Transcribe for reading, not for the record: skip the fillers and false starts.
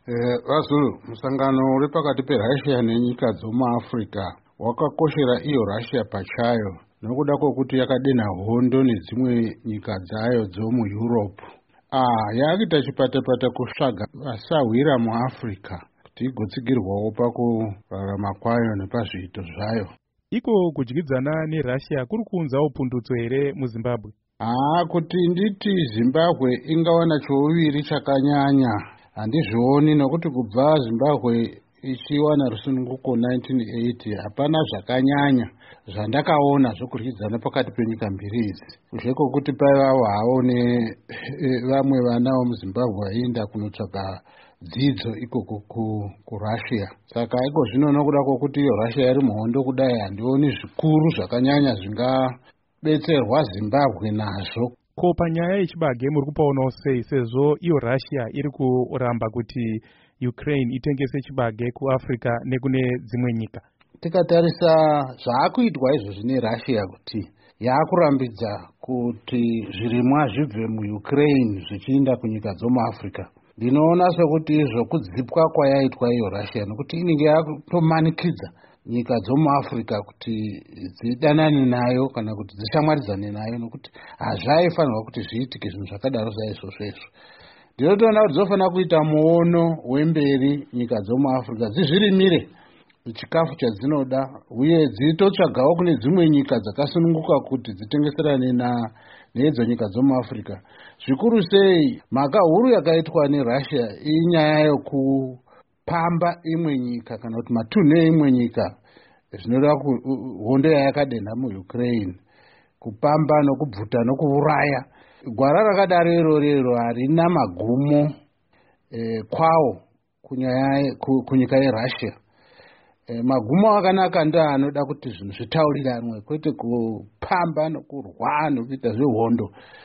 Vazulu, musangano uri pakati peRussia nenyika dzomuAfrica wakakoshera iyo Russia pachayo nokuda kwokuti yakadenha hondo nedzimwe nyika dzayo dzomuEurope. Yakuita chipatapata kutsvaga vasawira muAfrica kuti igotsigirwawo pakurarama kwayo nepazviito zvayo. Iko kudyidzana neRussia kuri kuunzawo pundutso here muZimbabwe? Kuti nditi Zimbabwe ingawana chouviri chakanyanya handizvioni, nokuti kubva Zimbabwe ichiwana rusununguko 1980 hapana zvakanyanya zvandakaona zvokudyidzana pakati penyika mbiri idzi. Zvekokuti paivawo havo nevamwe vana vemuZimbabwe vaienda kunotsvaga dzidzo ikoko kuRussia. Saka iko zvino nokuda kwokuti iyo Russia iri muhondo kudai, handioni zvikuru zvakanyanya zvingabetserwa Zimbabwe nazvo. Ko panyaya yechibage muri kupaunawo sei, sezvo iyo Russia iri kuramba kuti Ukraine itengese chibage kuAfrica nekune dzimwe nyika? Tikatarisa zvaakuitwa izvozvi neRussia kuti yaakurambidza kuti zvirimwa zvibve muUkraine zvichienda kunyika dzomuAfrica, ndinoona sekuti zvokudzipwa kwayaitwa iyo Russia, nokuti inenge yakutomanikidza nyika dzomuAfrica kuti dzidanane nayo kana kuti dzishamwaridzane nayo, nokuti hazvaifanirwa kuti zviitike zvinhu zvakadaro saizvozvo. Ndinotoona kuti dzofanira kuita muono wemberi nyika dzomuAfrica, dzizvirimire chikafu chadzinoda uye dzitotsvagawo kune dzimwe nyika dzakasununguka kuti dzitengeserane nedzo nyika dzomuAfrica. Zvikuru sei mhaka huru yakaitwa neRussia inyaya yokupamba imwe nyika kana kuti matunhu eimwe nyika, zvinoreva hondo yayakadenha muUkraine, kupamba nokubvuta nokuuraya. Gwara rakadaro irorero harina magumo kwawo kunyika yeRussia. Magumo akanaka ndo anoda kuti zvinhu zvitauriranwe, kwete kupamba nokurwa nokuita zvehondo.